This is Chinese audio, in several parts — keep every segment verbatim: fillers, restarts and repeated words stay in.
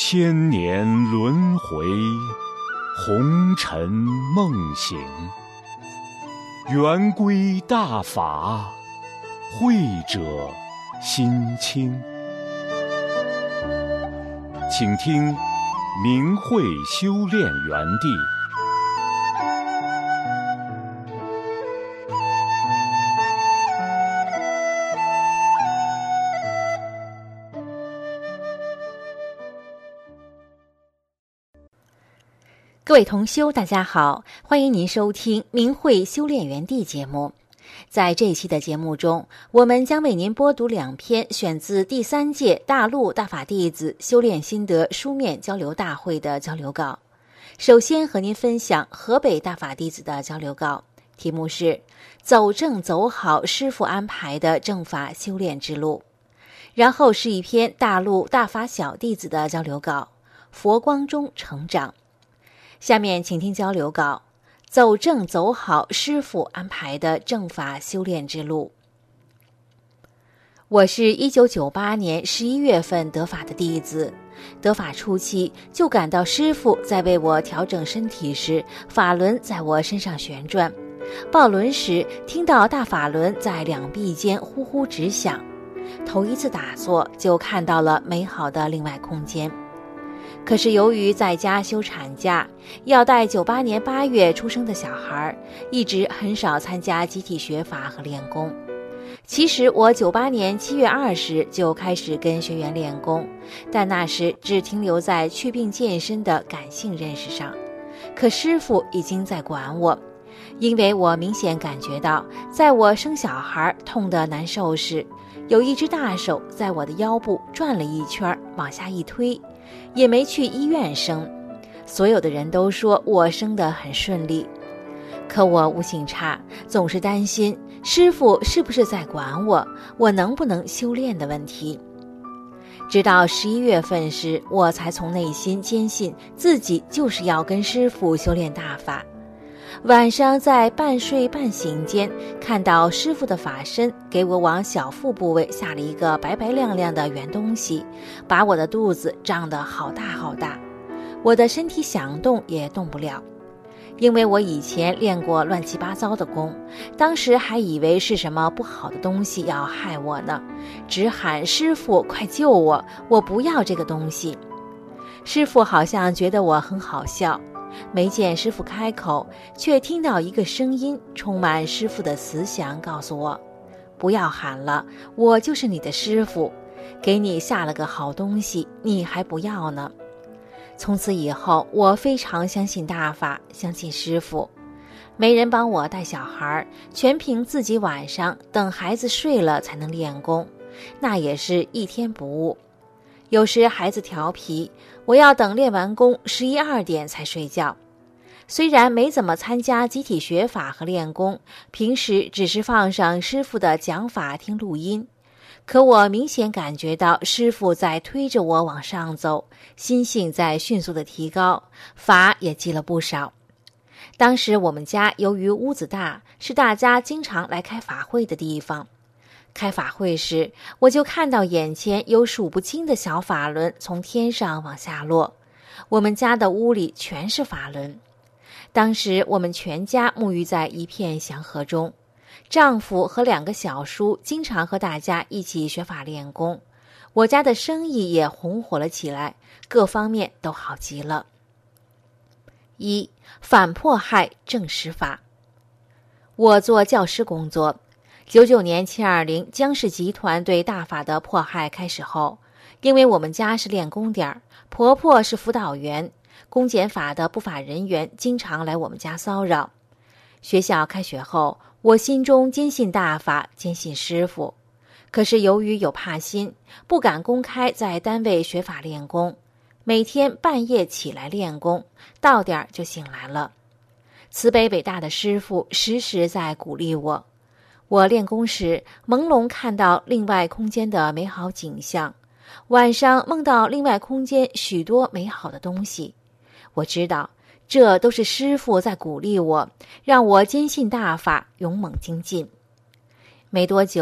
千年轮回，红尘梦醒。圆规大法，慧者心清。请听明慧修炼园地。 各位同修，大家好，欢迎您收听明慧修炼园地节目。在这一期的节目中，我们将为您播读两篇选自第三届大陆大法弟子修炼心得书面交流大会的交流稿。首先和您分享河北大法弟子的交流稿，题目是走正走好师父安排的正法修炼之路。然后是一篇大陆大法小弟子的交流稿，佛光中成长。下面请听交流稿，走正走好师父安排的正法修炼之路。我是一九九八年十一月份得法的弟子，得法初期就感到师父在为我调整身体时，法轮在我身上旋转，抱轮时听到大法轮在两臂间呼呼直响，头一次打坐就看到了美好的另外空间。可是由于在家休产假，要带九八年八月出生的小孩，一直很少参加集体学法和练功。其实我九八年七月二十就开始跟学员练功，但那时只停留在祛病健身的感性认识上。可师父已经在管我，因为我明显感觉到，在我生小孩痛得难受时，有一只大手在我的腰部转了一圈，往下一推。也没去医院生，所有的人都说我生得很顺利。可我悟性差，总是担心师父是不是在管我，我能不能修炼的问题。直到十一月份时，我才从内心坚信自己就是要跟师父修炼大法。晚上在半睡半醒间，看到师父的法身给我往小腹部位下了一个白白亮亮的圆东西，把我的肚子胀得好大好大，我的身体想动也动不了。因为我以前练过乱七八糟的功，当时还以为是什么不好的东西要害我呢，直喊师父快救我，我不要这个东西。师父好像觉得我很好笑，没见师父开口，却听到一个声音充满师父的慈祥，告诉我不要喊了，我就是你的师父，给你下了个好东西，你还不要呢。从此以后，我非常相信大法，相信师父。没人帮我带小孩，全凭自己晚上等孩子睡了才能练功，那也是一天不误。有时孩子调皮，我要等练完功十一二点才睡觉。虽然没怎么参加集体学法和练功，平时只是放上师父的讲法听录音，可我明显感觉到师父在推着我往上走，心性在迅速的提高，法也记了不少。当时我们家由于屋子大，是大家经常来开法会的地方。开法会时，我就看到眼前有数不清的小法轮从天上往下落，我们家的屋里全是法轮。当时我们全家沐浴在一片祥和中，丈夫和两个小叔经常和大家一起学法练功，我家的生意也红火了起来，各方面都好极了。一、反迫害正实法。我做教师工作，九九年七二零江氏集团对大法的迫害开始后，因为我们家是练功点，婆婆是辅导员，公检法的不法人员经常来我们家骚扰。学校开学后，我心中坚信大法，坚信师父，可是由于有怕心，不敢公开在单位学法练功，每天半夜起来练功，到点就醒来了。慈悲伟大的师父时时在鼓励我。我练功时朦胧看到另外空间的美好景象，晚上梦到另外空间许多美好的东西。我知道这都是师父在鼓励我，让我坚信大法，勇猛精进。没多久，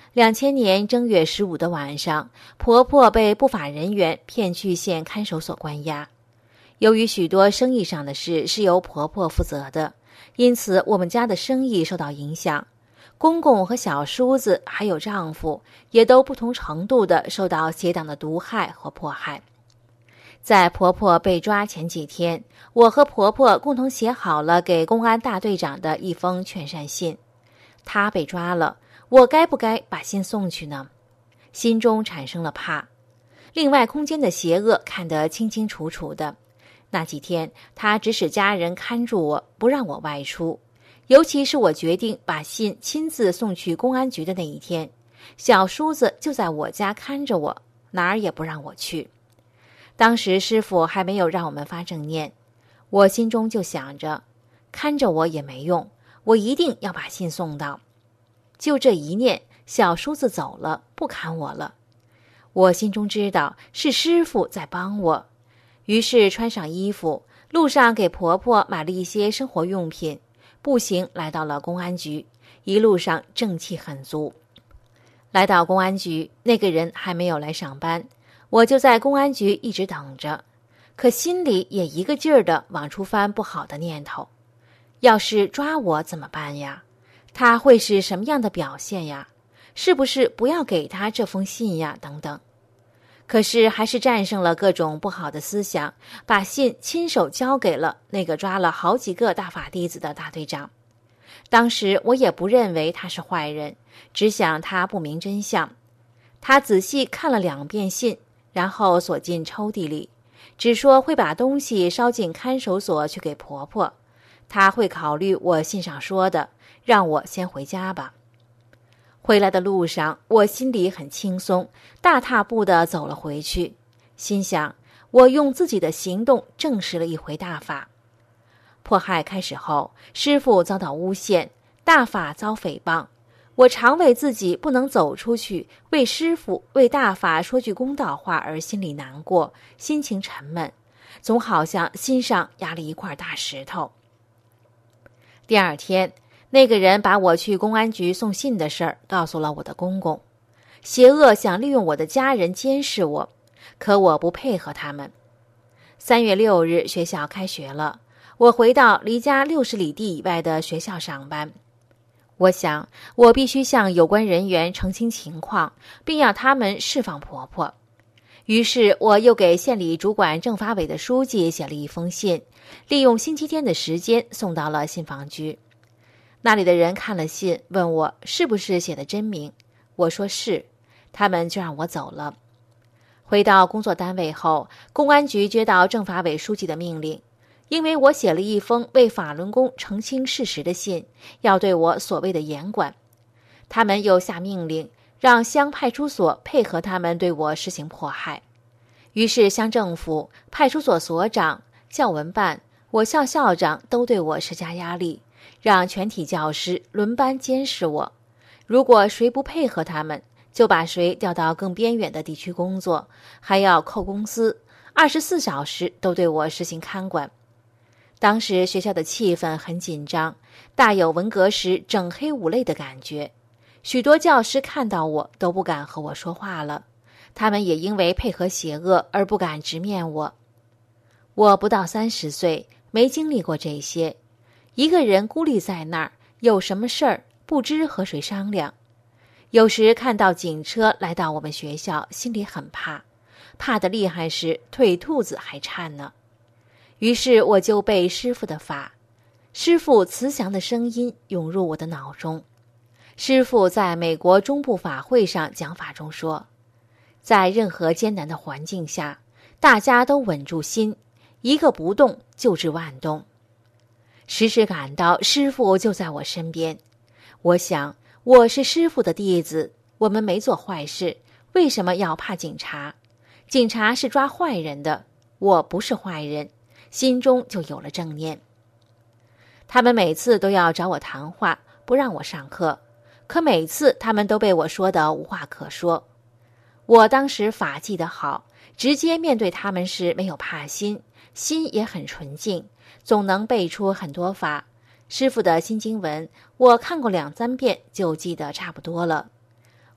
两千年正月十五的晚上，婆婆被不法人员骗去县看守所关押。由于许多生意上的事是由婆婆负责的，因此我们家的生意受到影响。公公和小叔子还有丈夫也都不同程度地受到邪党的毒害和迫害。在婆婆被抓前几天，我和婆婆共同写好了给公安大队长的一封劝善信。她被抓了，我该不该把信送去呢？心中产生了怕。另外，空间的邪恶看得清清楚楚的。那几天，她指使家人看住我，不让我外出。尤其是我决定把信亲自送去公安局的那一天，小叔子就在我家看着我，哪儿也不让我去。当时师傅还没有让我们发正念，我心中就想着，看着我也没用，我一定要把信送到。就这一念，小叔子走了，不看我了。我心中知道是师傅在帮我，于是穿上衣服，路上给婆婆买了一些生活用品，步行来到了公安局，一路上正气很足。来到公安局，那个人还没有来上班，我就在公安局一直等着，可心里也一个劲儿地往出翻不好的念头。要是抓我怎么办呀？他会是什么样的表现呀？是不是不要给他这封信呀？等等。可是还是战胜了各种不好的思想，把信亲手交给了那个抓了好几个大法弟子的大队长。当时我也不认为他是坏人，只想他不明真相。他仔细看了两遍信，然后锁进抽屉里，只说会把东西捎进看守所去给婆婆。他会考虑我信上说的，让我先回家吧。回来的路上，我心里很轻松，大踏步地走了回去，心想我用自己的行动证实了一回大法。迫害开始后，师父遭到诬陷，大法遭诽谤，我常为自己不能走出去，为师父为大法说句公道话而心里难过，心情沉闷，总好像心上压了一块大石头。第二天，那个人把我去公安局送信的事儿告诉了我的公公。邪恶想利用我的家人监视我，可我不配合他们。三月六日，学校开学了，我回到离家六十里地以外的学校上班。我想，我必须向有关人员澄清情况，并让他们释放婆婆。于是我又给县里主管政法委的书记写了一封信，利用星期天的时间送到了信访局。那里的人看了信，问我是不是写的真名，我说是，他们就让我走了。回到工作单位后，公安局接到政法委书记的命令，因为我写了一封为法轮功澄清事实的信，要对我所谓的严管。他们又下命令，让乡派出所配合他们对我实行迫害。于是乡政府、派出所所长、教文办、我校校长都对我施加压力，让全体教师轮班监视我，如果谁不配合他们，就把谁调到更边远的地区工作，还要扣工资，二十四小时都对我实行看管。当时学校的气氛很紧张，大有文革时整黑五类的感觉，许多教师看到我都不敢和我说话了，他们也因为配合邪恶而不敢直面我。我不到三十岁，没经历过这些，一个人孤立在那儿，有什么事儿不知和谁商量。有时看到警车来到我们学校，心里很怕，怕得厉害时腿兔子还颤呢。于是我就背师父的法，师父慈祥的声音涌入我的脑中。师父在美国中部法会上讲法中说，在任何艰难的环境下，大家都稳住心，一个不动就治万动。时时感到师父就在我身边。我想，我是师父的弟子，我们没做坏事，为什么要怕警察？警察是抓坏人的，我不是坏人，心中就有了正念。他们每次都要找我谈话，不让我上课，可每次他们都被我说得无话可说。我当时法记得好，直接面对他们时没有怕心，心也很纯净，总能背出很多法。师父的心经文我看过两三遍就记得差不多了。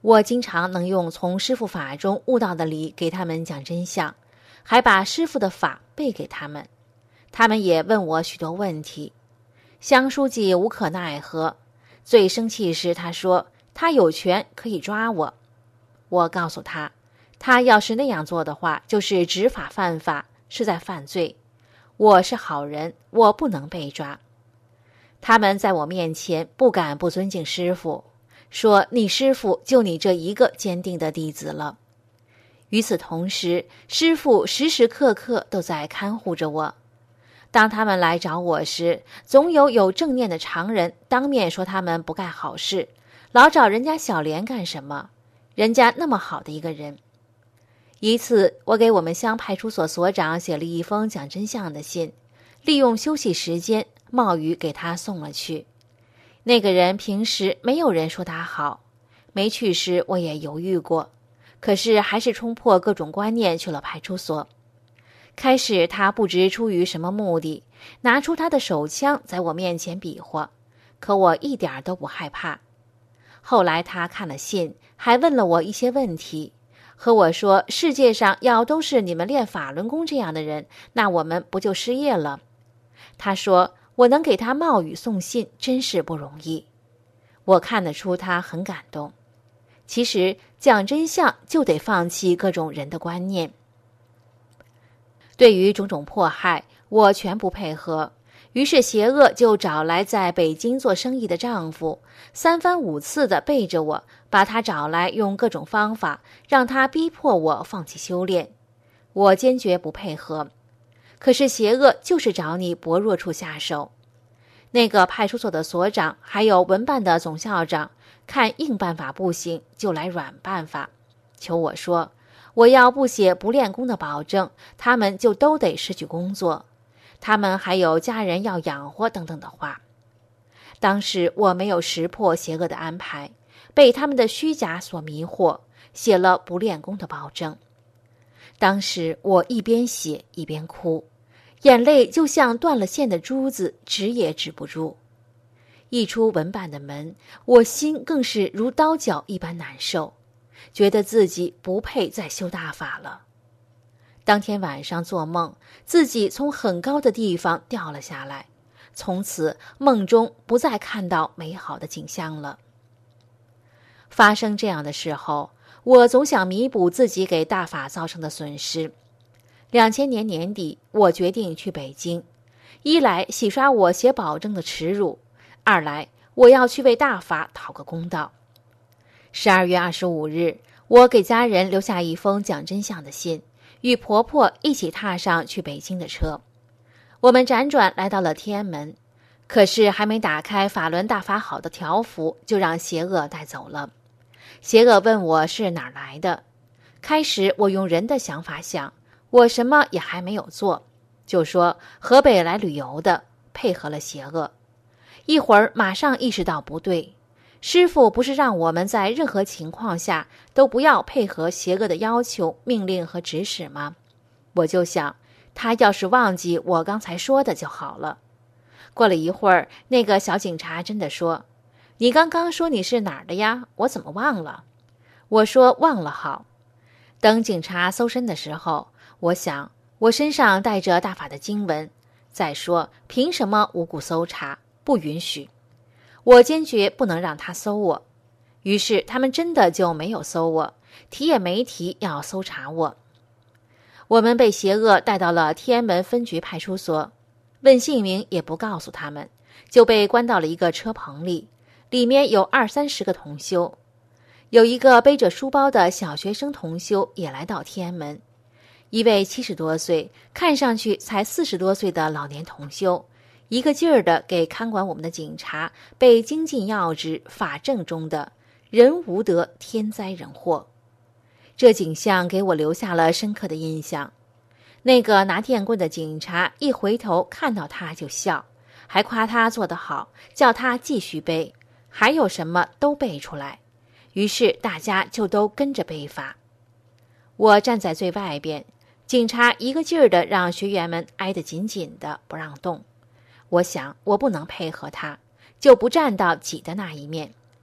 我经常能用从师父法中悟到的理给他们讲真相，还把师父的法背给他们。他们也问我许多问题。乡书记无可奈何，最生气时他说他有权可以抓我。我告诉他，他要是那样做的话，就是执法犯法，是在犯罪。我是好人，我不能被抓。他们在我面前不敢不尊敬师父，说你师父就你这一个坚定的弟子了。与此同时，师父时时刻刻都在看护着我。当他们来找我时，总有有正念的常人当面说他们不干好事，老找人家小莲干什么？人家那么好的一个人。一次，我给我们乡派出所所长写了一封讲真相的信，利用休息时间冒雨给他送了去。那个人平时没有人说他好，没去时我也犹豫过，可是还是冲破各种观念去了派出所。开始他不知出于什么目的，拿出他的手枪在我面前比划，可我一点都不害怕。后来他看了信，还问了我一些问题，和我说世界上要都是你们练法轮功这样的人，那我们不就失业了？他说我能给他冒雨送信真是不容易。我看得出他很感动。其实讲真相就得放弃各种人的观念。对于种种迫害，我全不配合。于是邪恶就找来在北京做生意的丈夫，三番五次地背着我，把他找来，用各种方法让他逼迫我放弃修炼。我坚决不配合。可是邪恶就是找你薄弱处下手。那个派出所的所长还有文办的总校长，看硬办法不行，就来软办法，求我说我要不写不练功的保证，他们就都得失去工作，他们还有家人要养活等等的话。当时我没有识破邪恶的安排，被他们的虚假所迷惑，写了不练功的保证。当时我一边写一边哭，眼泪就像断了线的珠子，止也止不住。一出文办的门，我心更是如刀绞一般难受，觉得自己不配再修大法了。当天晚上做梦，自己从很高的地方掉了下来，从此梦中不再看到美好的景象了。发生这样的时候，我总想弥补自己给大法造成的损失。两千年年底，我决定去北京，一来洗刷我写保证的耻辱，二来我要去为大法讨个公道。十二月二十五日，我给家人留下一封讲真相的信，与婆婆一起踏上去北京的车。我们辗转来到了天安门，可是还没打开法轮大法好的条幅，就让邪恶带走了。邪恶问我是哪儿来的，开始我用人的想法想，我什么也还没有做，就说河北来旅游的，配合了邪恶。一会儿马上意识到不对，师父不是让我们在任何情况下都不要配合邪恶的要求、命令和指使吗？我就想，他要是忘记我刚才说的就好了。过了一会儿，那个小警察真的说，你刚刚说你是哪儿的呀？我怎么忘了？我说忘了好。等警察搜身的时候，我想我身上带着大法的经文，再说凭什么无故搜查？不允许。我坚决不能让他搜我。于是他们真的就没有搜我，提也没提要搜查我。我们被邪恶带到了天安门分局派出所，问姓名也不告诉他们，就被关到了一个车棚里，里面有二三十个同修。有一个背着书包的小学生同修也来到天安门，一位七十多岁看上去才四十多岁的老年同修，一个劲儿地给看管我们的警察背精进要旨法正中的人无得天灾人祸。这景象给我留下了深刻的印象。那个拿电棍的警察一回头看到他就笑，还夸他做得好，叫他继续背，还有什么都背出来。于是大家就都跟着背法。我站在最外边，警察一个劲儿地让学员们挨得紧紧的，不让动。我想我不能配合他，就不站到挤的那一面。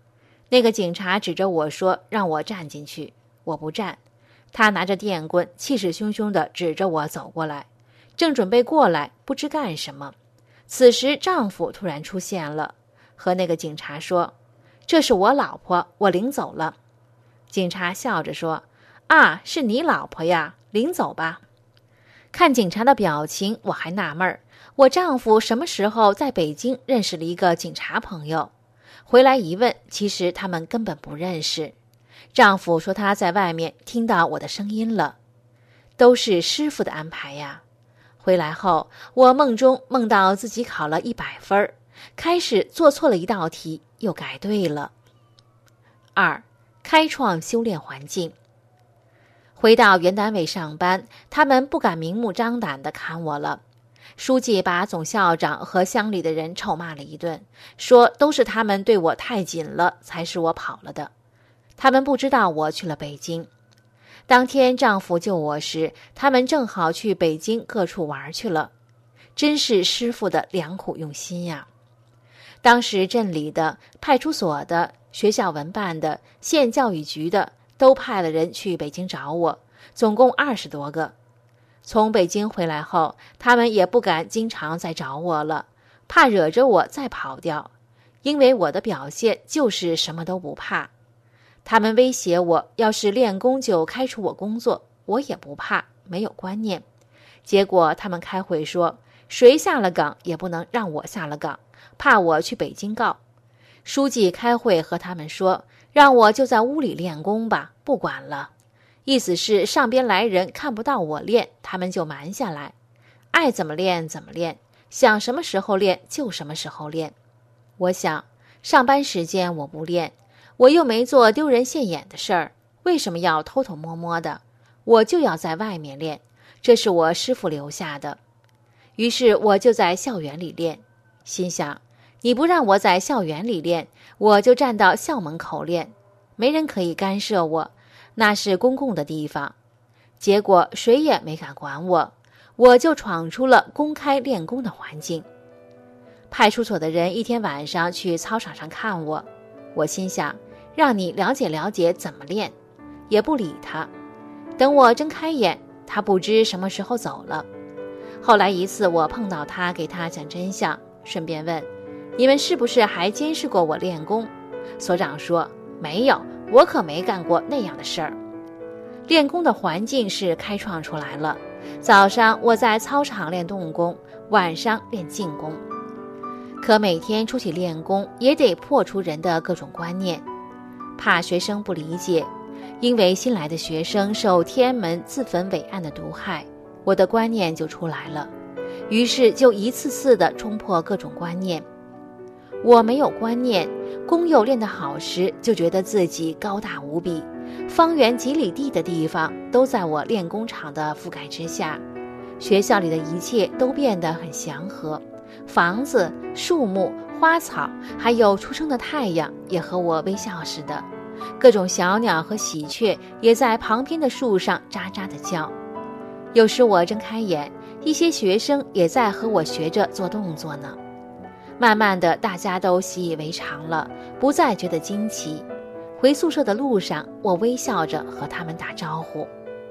那个警察指着我说让我站进去，我不站。他拿着电棍气势汹汹地指着我走过来，正准备过来不知干什么，此时丈夫突然出现了，和那个警察说，这是我老婆，我领走了。警察笑着说，啊，是你老婆呀，领走吧。看警察的表情，我还纳闷儿，我丈夫什么时候在北京认识了一个警察朋友？回来一问，其实他们根本不认识。丈夫说他在外面听到我的声音了，都是师傅的安排呀。回来后，我梦中梦到自己考了一百分，开始做错了一道题，又改对了。二，开创修炼环境。回到原单位上班，他们不敢明目张胆地看我了。书记把总校长和乡里的人臭骂了一顿，说都是他们对我太紧了，才使我跑了的。他们不知道我去了北京。当天丈夫救我时，他们正好去北京各处玩去了。真是师傅的良苦用心呀！当时镇里的、派出所的、学校文办的、县教育局的都派了人去北京找我，总共二十多个。从北京回来后，他们也不敢经常再找我了，怕惹着我再跑掉，因为我的表现就是什么都不怕。他们威胁我，要是练功就开除我工作，我也不怕，没有观念。结果他们开会说，谁下了岗也不能让我下了岗，怕我去北京告。书记开会和他们说，让我就在屋里练功吧，不管了。意思是上边来人看不到我练，他们就瞒下来，爱怎么练怎么练，想什么时候练就什么时候练。我想，上班时间我不练，我又没做丢人现眼的事儿，为什么要偷偷摸摸的？我就要在外面练，这是我师傅留下的。于是我就在校园里练，心想，你不让我在校园里练，我就站到校门口练，没人可以干涉我，那是公共的地方。结果谁也没敢管我，我就闯出了公开练功的环境。派出所的人一天晚上去操场上看我，我心想，让你了解了解怎么练，也不理他。等我睁开眼，他不知什么时候走了。后来一次我碰到他，给他讲真相，顺便问，你们是不是还监视过我练功？所长说，没有，我可没干过那样的事儿。练功的环境是开创出来了，早上我在操场练动功，晚上练静功。可每天出去练功也得破除人的各种观念，怕学生不理解，因为新来的学生受天安门自焚伟案的毒害，我的观念就出来了，于是就一次次地冲破各种观念。我没有观念，功又练得好时，就觉得自己高大无比，方圆几里地的地方都在我练功场的覆盖之下，学校里的一切都变得很祥和，房子、树木、花草，还有初升的太阳也和我微笑似的，各种小鸟和喜鹊也在旁边的树上喳喳地叫。有时我睁开眼，一些学生也在和我学着做动作呢。慢慢的，大家都习以为常了，不再觉得惊奇。回宿舍的路上，我微笑着和他们打招呼。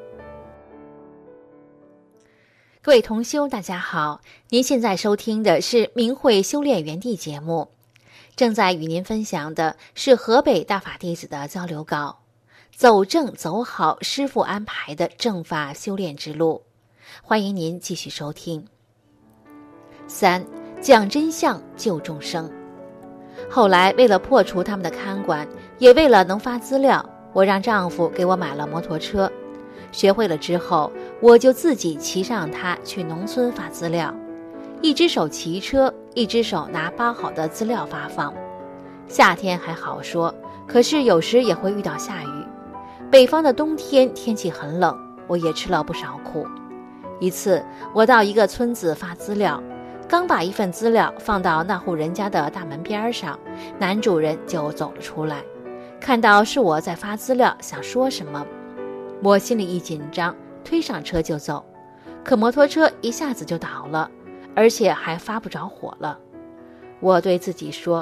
各位同修，大家好，您现在收听的是明慧修炼园地节目，正在与您分享的是河北大法弟子的交流稿，走正走好师父安排的正法修炼之路，欢迎您继续收听。三，讲真相救众生。后来为了破除他们的看管，也为了能发资料，我让丈夫给我买了摩托车。学会了之后，我就自己骑上它去农村发资料，一只手骑车，一只手拿包好的资料发放。夏天还好说，可是有时也会遇到下雨。北方的冬天天气很冷，我也吃了不少苦。一次我到一个村子发资料，刚把一份资料放到那户人家的大门边上，男主人就走了出来，看到是我在发资料，想说什么，我心里一紧张，推上车就走，可摩托车一下子就倒了，而且还发不着火了。我对自己说，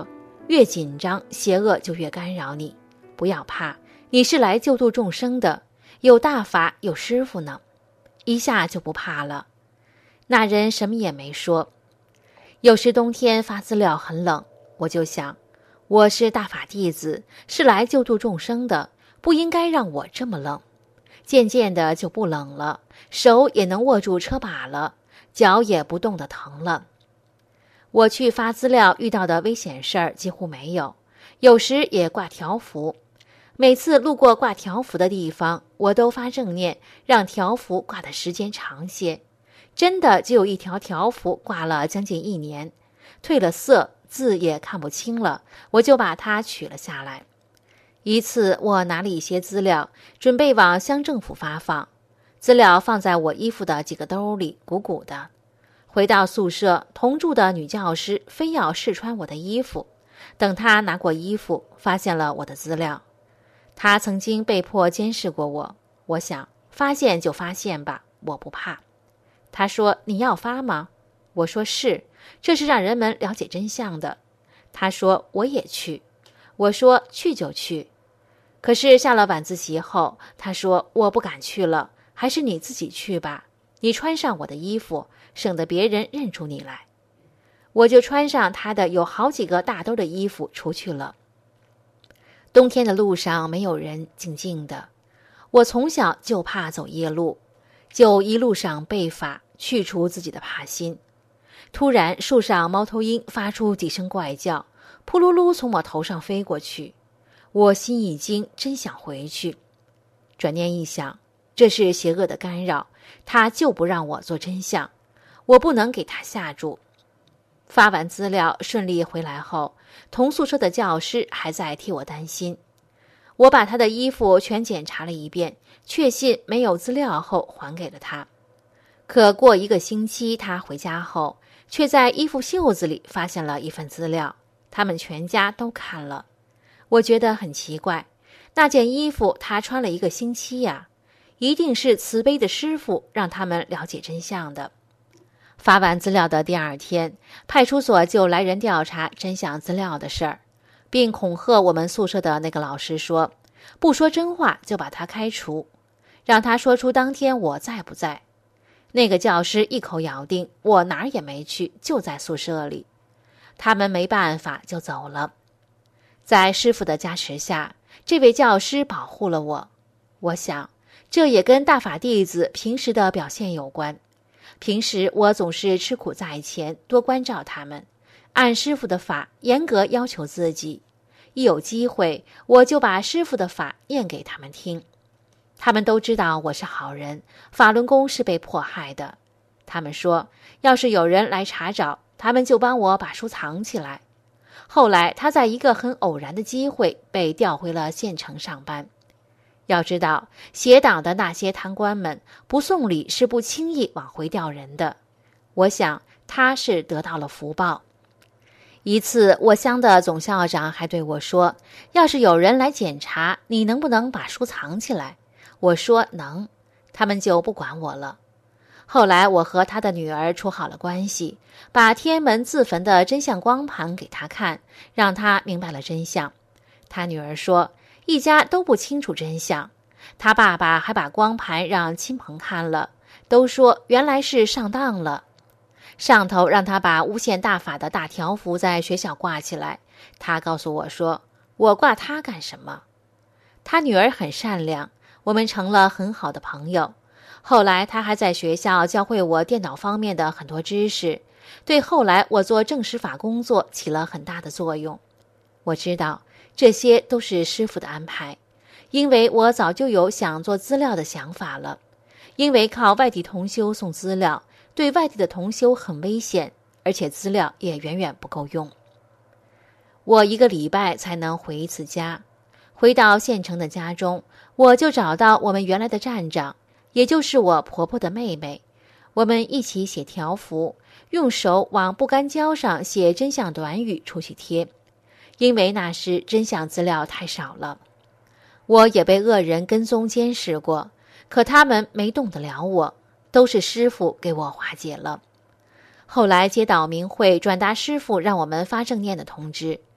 越紧张，邪恶就越干扰你。不要怕，你是来救度众生的，有大法，有师父呢。一下就不怕了。那人什么也没说。有时冬天发资料很冷，我就想，我是大法弟子，是来救度众生的，不应该让我这么冷。渐渐的就不冷了，手也能握住车把了，脚也不动得疼了。我去发资料遇到的危险事儿几乎没有，有时也挂条幅。每次路过挂条幅的地方，我都发正念，让条幅挂的时间长些。真的就有一条条幅挂了将近一年，褪了色，字也看不清了，我就把它取了下来。一次我拿了一些资料，准备往乡政府发放，资料放在我衣服的几个兜里，鼓鼓的。回到宿舍，同住的女教师非要试穿我的衣服，等她拿过衣服，发现了我的资料。她曾经被迫监视过我，我想发现就发现吧，我不怕。她说：“你要发吗？”我说：“是，这是让人们了解真相的。”她说：“我也去。”我说：“去就去。”可是下了晚自习后，她说：“我不敢去了，还是你自己去吧，你穿上我的衣服，省得别人认出你来。”我就穿上她的有好几个大兜的衣服出去了。冬天的路上没有人，静静的。我从小就怕走夜路，就一路上背法，去除自己的怕心。突然树上猫头鹰发出几声怪叫，扑噜噜从我头上飞过去。我心一惊，真想回去。转念一想，这是邪恶的干扰，他就不让我做真相，我不能给他下注。发完资料顺利回来后，同宿舍的教师还在替我担心。我把他的衣服全检查了一遍，确信没有资料后还给了他。可过一个星期，他回家后，却在衣服袖子里发现了一份资料，他们全家都看了。我觉得很奇怪，那件衣服他穿了一个星期呀，一定是慈悲的师父让他们了解真相的。发完资料的第二天，派出所就来人调查真相资料的事儿，并恐吓我们宿舍的那个老师说，不说真话就把他开除，让他说出当天我在不在。那个教师一口咬定我哪儿也没去，就在宿舍里。他们没办法就走了。在师父的加持下，这位教师保护了我。我想，这也跟大法弟子平时的表现有关。平时我总是吃苦在前，多关照他们，按师父的法严格要求自己。一有机会，我就把师父的法念给他们听。他们都知道我是好人，法轮功是被迫害的。他们说，要是有人来查找，他们就帮我把书藏起来。后来他在一个很偶然的机会被调回了县城上班。要知道，邪党的那些贪官们不送礼是不轻易往回调人的。我想他是得到了福报。一次，我乡的总校长还对我说，要是有人来检查，你能不能把书藏起来？我说能，他们就不管我了。后来我和他的女儿处好了关系，把天安门自焚的真相光盘给他看，让他明白了真相。他女儿说，一家都不清楚真相，他爸爸还把光盘让亲朋看了，都说原来是上当了。上头让他把诬陷大法的大条幅在学校挂起来，他告诉我说，我挂他干什么？他女儿很善良，我们成了很好的朋友。后来他还在学校教会我电脑方面的很多知识，对后来我做正实法工作起了很大的作用。我知道这些都是师父的安排，因为我早就有想做资料的想法了。因为靠外地同修送资料，对外地的同修很危险，而且资料也远远不够用。我一个礼拜才能回一次家，回到县城的家中，我就找到我们原来的站长，也就是我婆婆的妹妹。我们一起写条幅，用手往不干胶上写真相短语出去贴，因为那时真相资料太少了。我也被恶人跟踪监视过，可他们没动得了我，都是师父给我化解了。后来接到明慧转达师父让我们发正念的通知，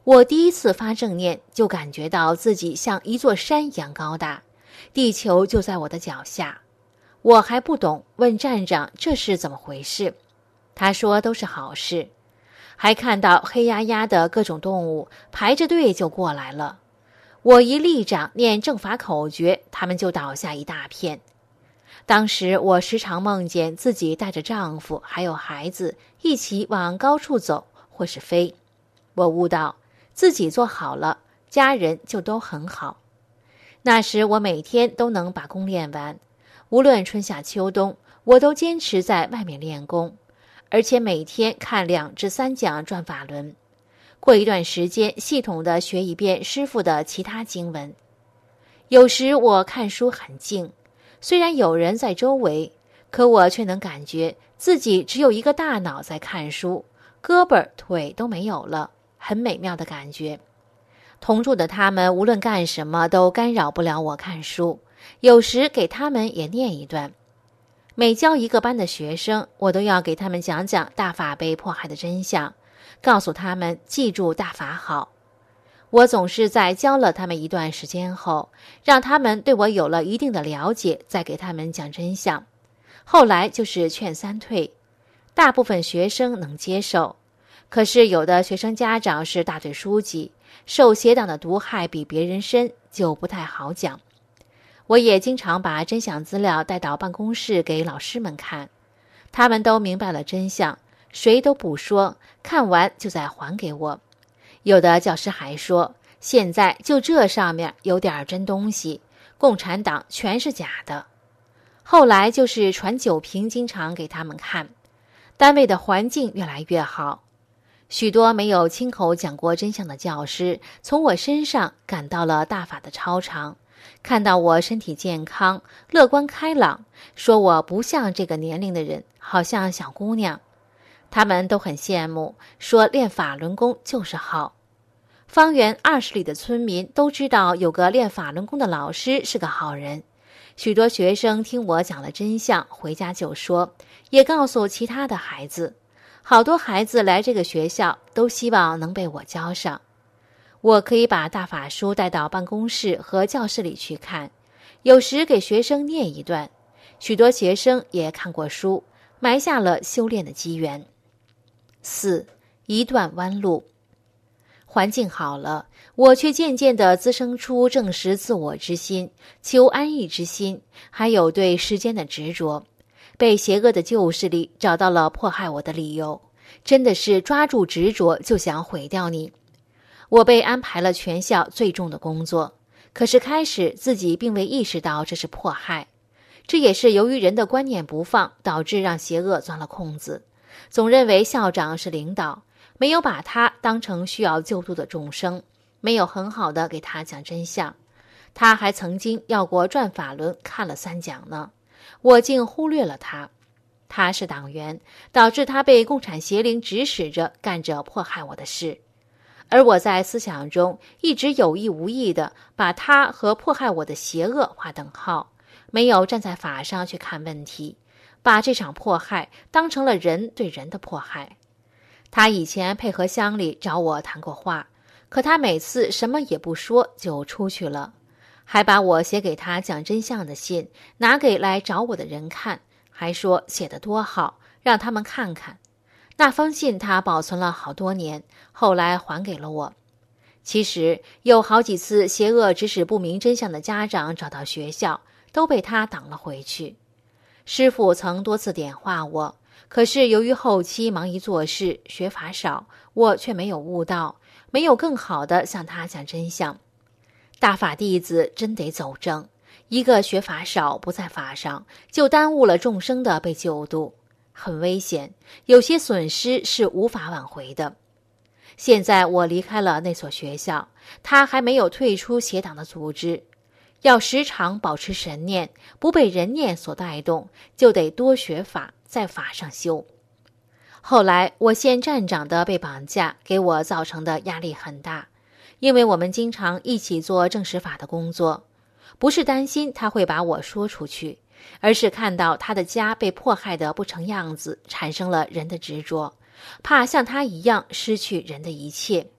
我第一次发正念，就感觉到自己像一座山一样高大，地球就在我的脚下。我还不懂，问站长这是怎么回事。他说都是好事。还看到黑压压的各种动物排着队就过来了。我一立掌念正法口诀，他们就倒下一大片。当时我时常梦见自己带着丈夫还有孩子一起往高处走或是飞。我悟到自己做好了，家人就都很好。那时我每天都能把功练完，无论春夏秋冬，我都坚持在外面练功，而且每天看两至三讲转法轮，过一段时间系统地学一遍师父的其他经文。有时我看书很静，虽然有人在周围，可我却能感觉自己只有一个大脑在看书，胳膊腿都没有了，很美妙的感觉。同住的他们无论干什么都干扰不了我看书，有时给他们也念一段。每教一个班的学生，我都要给他们讲讲大法被迫害的真相，告诉他们记住大法好。我总是在教了他们一段时间后，让他们对我有了一定的了解，再给他们讲真相。后来就是劝三退，大部分学生能接受，可是有的学生家长是大队书记，受邪党的毒害比别人深，就不太好讲。我也经常把真相资料带到办公室给老师们看，他们都明白了真相，谁都不说，看完就再还给我。有的教师还说，现在就这上面有点真东西，共产党全是假的。后来就是传酒瓶经常给他们看，单位的环境越来越好。许多没有亲口讲过真相的教师，从我身上感到了大法的超常，看到我身体健康，乐观开朗，说我不像这个年龄的人，好像小姑娘。他们都很羡慕，说练法轮功就是好。方圆二十里的村民都知道有个练法轮功的老师是个好人。许多学生听我讲了真相，回家就说，也告诉其他的孩子。好多孩子来这个学校都希望能被我教上。我可以把大法书带到办公室和教室里去看，有时给学生念一段，许多学生也看过书，埋下了修炼的机缘。四，一段弯路。环境好了，我却渐渐地滋生出证实自我之心，求安逸之心，还有对时间的执着。被邪恶的旧势力找到了迫害我的理由，真的是抓住执着就想毁掉你。我被安排了全校最重的工作，可是开始自己并未意识到这是迫害。这也是由于人的观念不放，导致让邪恶钻了空子，总认为校长是领导，没有把他当成需要救度的众生，没有很好的给他讲真相。他还曾经要过转法轮看了三讲呢，我竟忽略了他。他是党员，导致他被共产邪灵指使着干着迫害我的事，而我在思想中一直有意无意地把他和迫害我的邪恶划等号，没有站在法上去看问题，把这场迫害当成了人对人的迫害。他以前配合乡里找我谈过话，可他每次什么也不说就出去了，还把我写给他讲真相的信拿给来找我的人看，还说写得多好，让他们看看。那封信他保存了好多年，后来还给了我。其实有好几次邪恶指使不明真相的家长找到学校，都被他挡了回去。师父曾多次点化我，可是由于后期忙于做事，学法少，我却没有悟到，没有更好的向他讲真相。大法弟子真得走正，一个学法少不在法上，就耽误了众生的被救度，很危险，有些损失是无法挽回的。现在我离开了那所学校，他还没有退出邪党的组织，要时常保持神念，不被人念所带动，就得多学法，在法上修。后来我县站长的被绑架，给我造成的压力很大，因为我们经常一起做正实法的工作，不是担心他会把我说出去，而是看到他的家被迫害得不成样子，产生了人的执着，怕像他一样失去人的一切。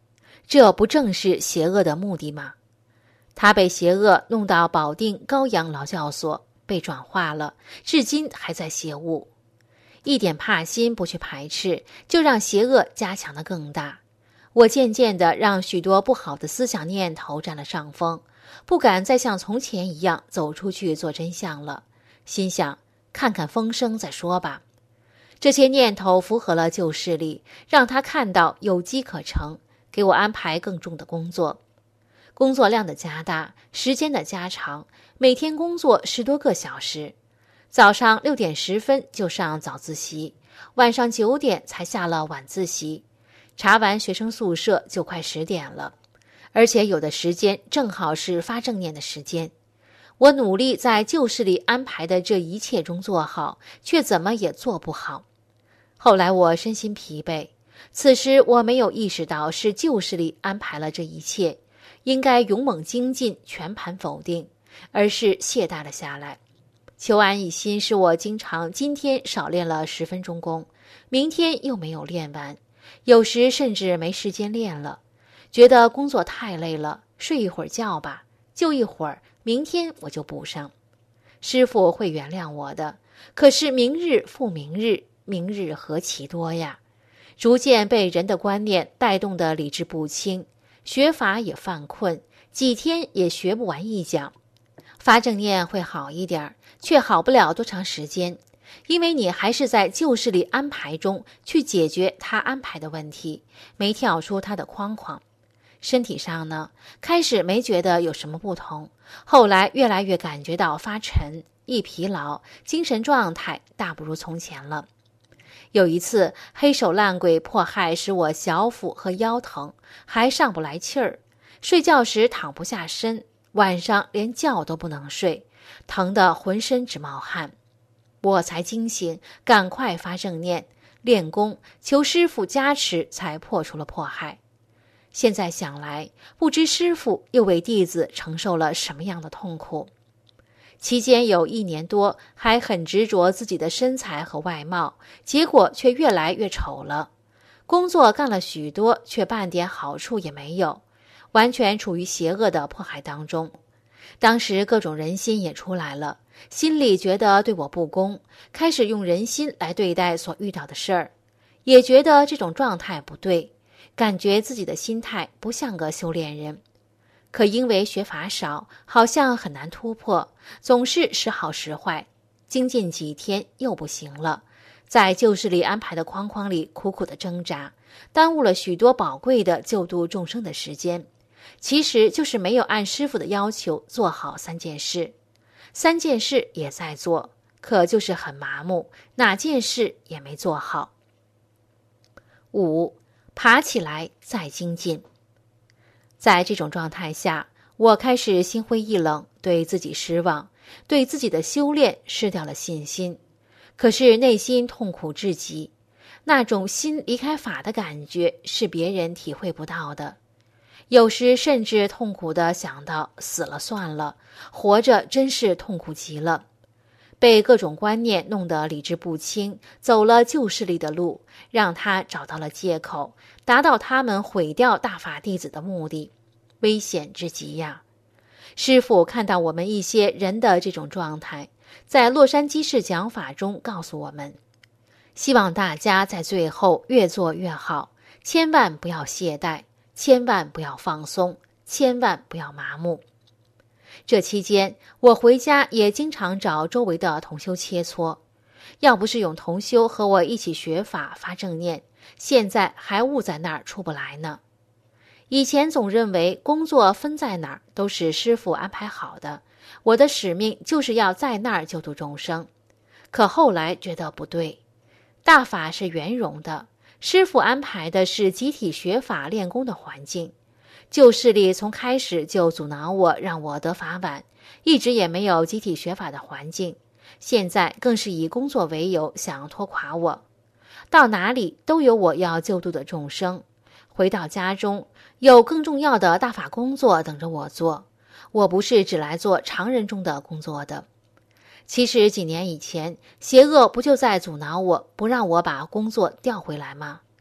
这不正是邪恶的目的吗？他被邪恶弄到保定高阳劳教所，被转化了，至今还在邪物。一点怕心不去排斥，就让邪恶加强得更大。我渐渐地让许多不好的思想念头占了上风，不敢再像从前一样走出去做真相了。心想，看看风声再说吧。这些念头符合了旧势力，让他看到有机可乘，给我安排更重的工作。工作量的加大，时间的加长，每天工作十多个小时。早上六点十分就上早自习，晚上九点才下了晚自习。查完学生宿舍就快十点了，而且有的时间正好是发正念的时间。我努力在旧势力安排的这一切中做好，却怎么也做不好。后来我身心疲惫，此时我没有意识到是旧势力安排了这一切，应该勇猛精进，全盘否定，而是懈怠了下来。求安一心使我经常今天少练了十分钟功，明天又没有练完，有时甚至没时间练了，觉得工作太累了，睡一会儿觉吧，就一会儿，明天我就补上。师父会原谅我的，可是明日复明日，明日何其多呀！逐渐被人的观念带动的理智不清，学法也犯困，几天也学不完一讲。发正念会好一点，却好不了多长时间，因为你还是在旧势力安排中去解决他安排的问题，没跳出他的框框。身体上呢，开始没觉得有什么不同，后来越来越感觉到发沉、易疲劳，精神状态大不如从前了。有一次黑手烂鬼迫害使我小腹和腰疼，还上不来气儿，睡觉时躺不下身，晚上连觉都不能睡，疼得浑身直冒汗。我才惊醒，赶快发正念，练功，求师父加持，才破除了迫害。现在想来，不知师父又为弟子承受了什么样的痛苦。期间有一年多，还很执着自己的身材和外貌，结果却越来越丑了。工作干了许多，却半点好处也没有，完全处于邪恶的迫害当中。当时各种人心也出来了，心里觉得对我不公，开始用人心来对待所遇到的事儿，也觉得这种状态不对，感觉自己的心态不像个修炼人。可因为学法少，好像很难突破，总是时好时坏，精进几天又不行了，在旧势力安排的框框里苦苦的挣扎，耽误了许多宝贵的救度众生的时间。其实就是没有按师父的要求做好三件事，三件事也在做，可就是很麻木，哪件事也没做好。五，爬起来再精进。在这种状态下，我开始心灰意冷，对自己失望，对自己的修炼失掉了信心。可是内心痛苦至极，那种心离开法的感觉是别人体会不到的。有时甚至痛苦地想到死了算了，活着真是痛苦极了。被各种观念弄得理智不清，走了旧势力的路，让他找到了借口，达到他们毁掉大法弟子的目的，危险之极呀！师父看到我们一些人的这种状态，在洛杉矶市讲法中告诉我们，希望大家在最后越做越好，千万不要懈怠，千万不要放松，千万不要麻木。这期间，我回家也经常找周围的同修切磋，要不是有同修和我一起学法发正念，现在还误在那儿出不来呢。以前总认为工作分在哪儿都是师父安排好的，我的使命就是要在那儿救度众生。可后来觉得不对，大法是圆融的，师父安排的是集体学法练功的环境。旧势力从开始就阻挠我，让我得法晚，一直也没有集体学法的环境，现在更是以工作为由想拖垮我。到哪里都有我要救度的众生，回到家中有更重要的大法工作等着我做，我不是只来做常人中的工作的。其实几年以前，邪恶不就在阻挠我，不让我把工作调回来吗？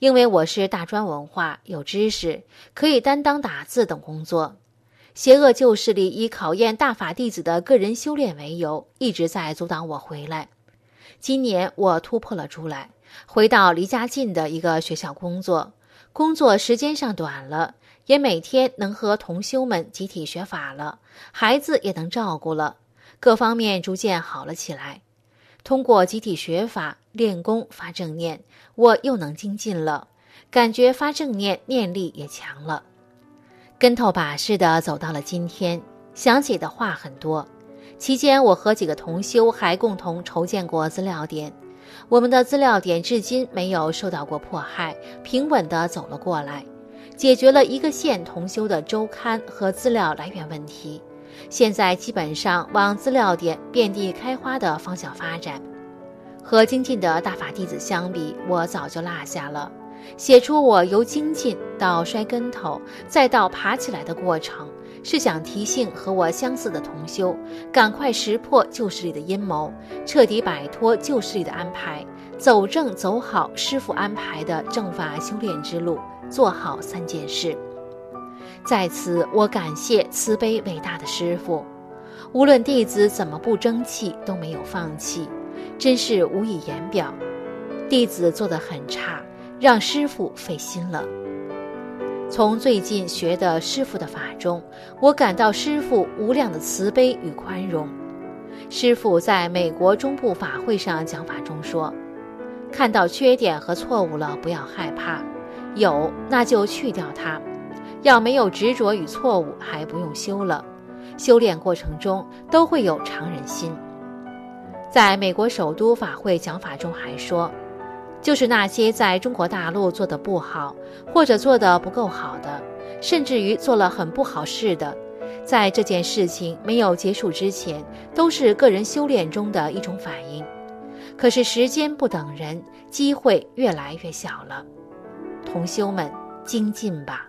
因为我是大专文化，有知识，可以担当打字等工作。邪恶旧势力以考验大法弟子的个人修炼为由，一直在阻挡我回来。今年我突破了出来，回到离家近的一个学校工作，工作时间上短了，也每天能和同修们集体学法了，孩子也能照顾了，各方面逐渐好了起来。通过集体学法练功发正念，我又能精进了，感觉发正念念力也强了。跟头把式的走到了今天，想起的话很多。期间我和几个同修还共同筹建过资料点，我们的资料点至今没有受到过迫害，平稳地走了过来，解决了一个县同修的周刊和资料来源问题。现在基本上往资料点遍地开花的方向发展。和精进的大法弟子相比，我早就落下了。写出我由精进到摔跟头再到爬起来的过程，是想提醒和我相似的同修赶快识破旧势力的阴谋，彻底摆脱旧势力的安排，走正走好师父安排的正法修炼之路，做好三件事。在此我感谢慈悲伟大的师父，无论弟子怎么不争气都没有放弃，真是无以言表。弟子做得很差，让师父费心了。从最近学的师父的法中，我感到师父无量的慈悲与宽容。师父在美国中部法会上讲法中说，看到缺点和错误了，不要害怕，有那就去掉它，要没有执着与错误，还不用修了。修炼过程中都会有常人心。在美国首都法会讲法中还说，就是那些在中国大陆做得不好，或者做得不够好的，甚至于做了很不好事的，在这件事情没有结束之前，都是个人修炼中的一种反应。可是时间不等人，机会越来越小了。同修们，精进吧。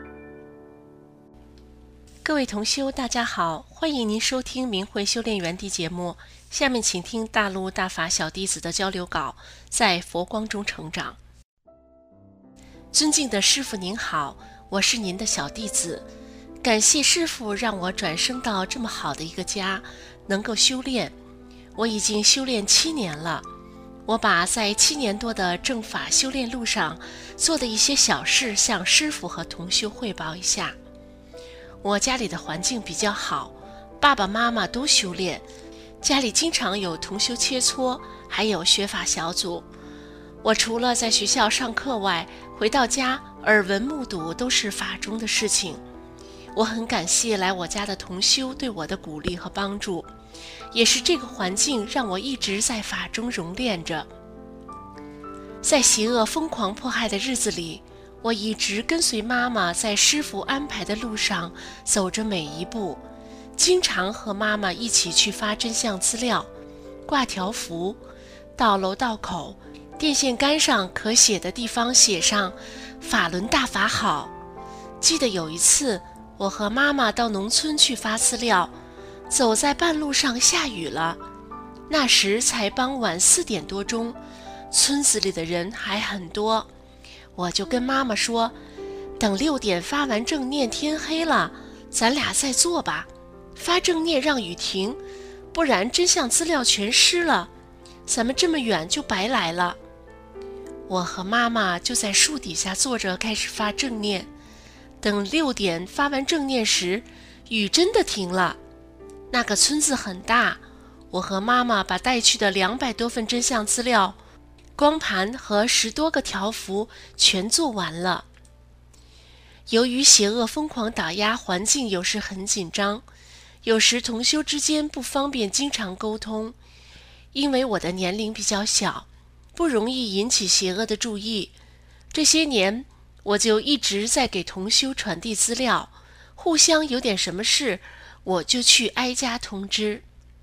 各位同修大家好，欢迎您收听明慧修炼园地节目，下面请听大陆大法小弟子的交流稿，在佛光中成长。尊敬的师父您好，我是您的小弟子，感谢师父让我转生到这么好的一个家，能够修炼。我已经修炼七年了，我把在七年多的正法修炼路上做的一些小事向师父和同修汇报一下。我家里的环境比较好，爸爸妈妈都修炼，家里经常有同修切磋，还有学法小组。我除了在学校上课外，回到家耳闻目睹都是法中的事情。我很感谢来我家的同修对我的鼓励和帮助，也是这个环境让我一直在法中熔炼着。在邪恶疯狂迫害的日子里，我一直跟随妈妈在师父安排的路上走着每一步，经常和妈妈一起去发真相资料，挂条幅，到楼道口电线杆上可写的地方写上法轮大法好。记得有一次我和妈妈到农村去发资料，走在半路上下雨了，那时才傍晚四点多钟，村子里的人还很多，我就跟妈妈说，等六点发完正念天黑了，咱俩再做吧，发正念让雨停，不然真相资料全湿了，咱们这么远就白来了。我和妈妈就在树底下坐着开始发正念，等六点发完正念时，雨真的停了。那个村子很大，我和妈妈把带去的两百多份真相资料、光盘和十多个条幅全做完了。由于邪恶疯狂打压，环境有时很紧张，有时同修之间不方便经常沟通。因为我的年龄比较小，不容易引起邪恶的注意，这些年我就一直在给同修传递资料，互相有点什么事，我就去挨家通知。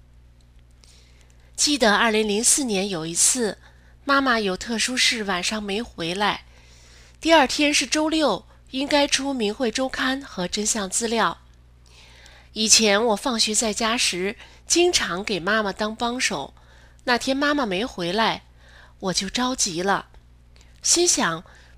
记得二零零四年有一次，妈妈有特殊事晚上没回来，第二天是周六，应该出明慧周刊和真相资料。以前我放学在家时经常给妈妈当帮手，那天妈妈没回来，我就着急了，心想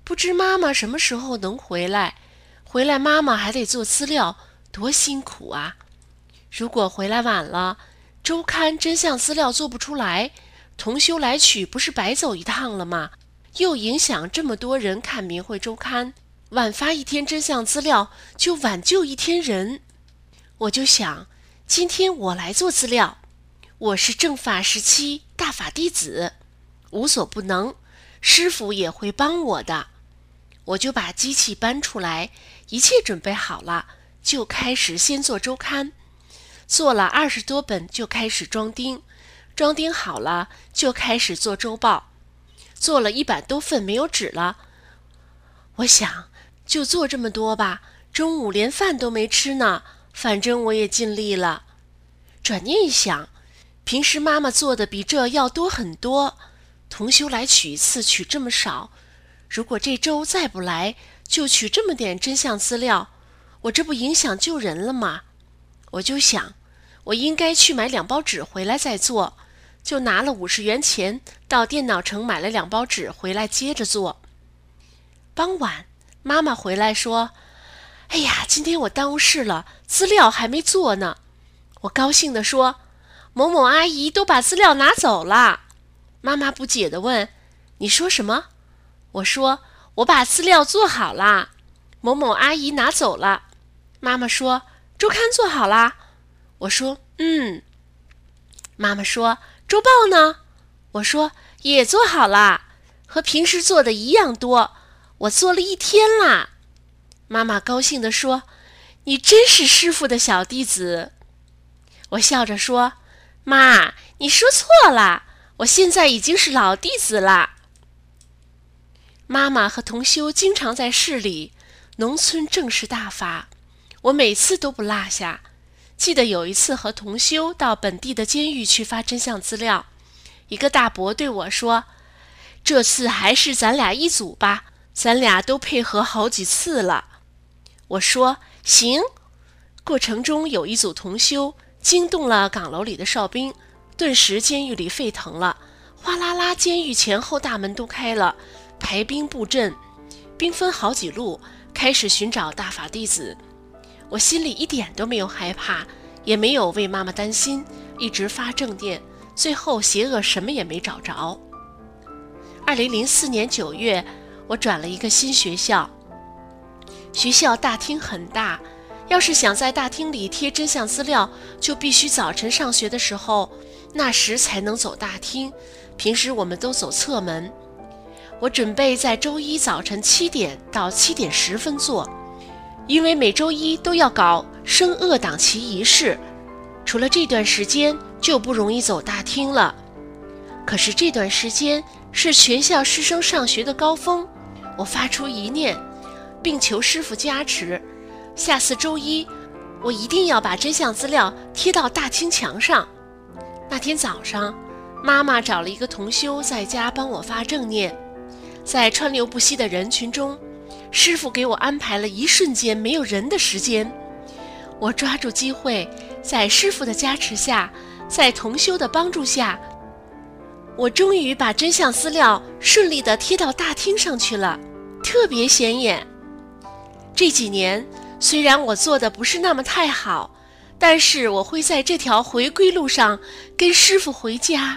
不知妈妈什么时候能回来，回来妈妈还得做资料，多辛苦啊！如果回来晚了，周刊真相资料做不出来，同修来取不是白走一趟了吗？又影响这么多人看明慧周刊，晚发一天真相资料就挽救一天人。我就想，今天我来做资料，我是正法时期大法弟子，无所不能，师父也会帮我的。我就把机器搬出来，一切准备好了，就开始先做周刊。做了二十多本就开始装订，装订好了就开始做周报。做了一百多份没有纸了，我想就做这么多吧，中午连饭都没吃呢，反正我也尽力了。转念一想，平时妈妈做的比这要多很多，同修来取一次取这么少，如果这周再不来就取这么点真相资料，我这不影响救人了吗？我就想，我应该去买两包纸回来再做，就拿了五十元钱到电脑城买了两包纸回来接着做。傍晚妈妈回来说，哎呀，今天我耽误事了，资料还没做呢。我高兴地说，某某阿姨都把资料拿走了。妈妈不解地问，你说什么？我说，我把资料做好啦，某某阿姨拿走了。妈妈说，周刊做好啦？我说，嗯。妈妈说，周报呢？我说，也做好啦，和平时做的一样多，我做了一天啦。妈妈高兴地说，你真是师父的小弟子。我笑着说，妈，你说错了，我现在已经是老弟子啦。妈妈和同修经常在市里农村正式大法，我每次都不落下。记得有一次和同修到本地的监狱去发真相资料，一个大伯对我说，这次还是咱俩一组吧，咱俩都配合好几次了。我说行。过程中有一组同修惊动了岗楼里的哨兵，顿时监狱里沸腾了，哗啦啦，监狱前后大门都开了，排兵布阵，兵分好几路，开始寻找大法弟子。我心里一点都没有害怕，也没有为妈妈担心，一直发正念，最后邪恶什么也没找着。二零零四年九月，我转了一个新学校，学校大厅很大，要是想在大厅里贴真相资料，就必须早晨上学的时候，那时才能走大厅，平时我们都走侧门。我准备在周一早晨七点到七点十分做，因为每周一都要搞升恶党旗仪式，除了这段时间就不容易走大厅了。可是这段时间是全校师生上学的高峰，我发出一念，并求师父加持，下次周一我一定要把真相资料贴到大厅墙上。那天早上，妈妈找了一个同修在家帮我发正念，在川流不息的人群中，师父给我安排了一瞬间没有人的时间。我抓住机会，在师父的加持下，在同修的帮助下，我终于把真相资料顺利地贴到大厅上去了，特别显眼。这几年虽然我做的不是那么太好，但是我会在这条回归路上跟师父回家。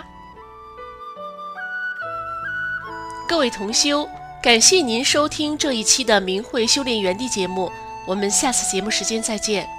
各位同修，感谢您收听这一期的明慧修炼园地节目，我们下次节目时间再见。